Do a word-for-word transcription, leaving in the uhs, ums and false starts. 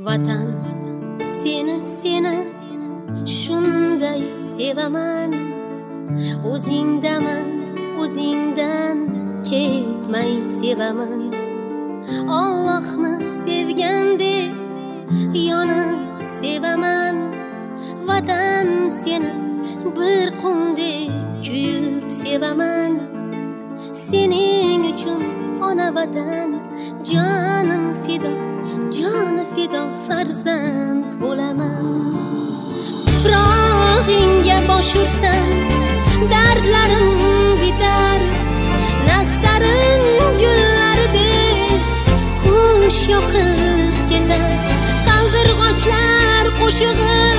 vatan seni seni shunday sevaman. O'zingdaman, o'zingdan ketmay sevaman. Allohni sevgandek yonib sevaman. Vatan seni bir qumdek kuyib sevaman. Sening uchun ona vatan jonim fido, joni fido farzand bo'laman. Tuprog'ingga bosh ursam dardlarim bitar. Nastarim gullaridek xush yoqib ketar. Qaldirg'ochlar qo'shig'i